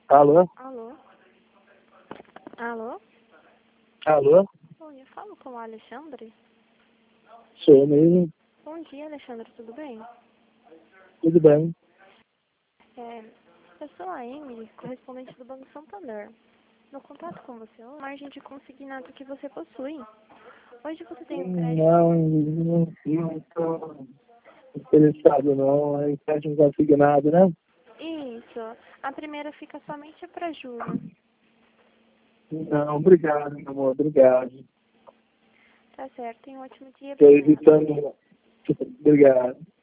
Alô? Alô? Alô? Alô? Oi, eu falo com o Alexandre. Sou eu mesmo. Bom dia, Alexandre, tudo bem? Tudo bem? Eu sou a Emily, correspondente do Banco Santander. No contato com você, a margem de consignado que você possui. Hoje você tem um crédito. Não estou interessado não. A gente não consigo nada, né? Isso. A primeira fica somente para julho. Não, obrigado, meu amor. Obrigado. Tá certo, tenha um ótimo dia, Estou obrigada. evitando. Obrigado.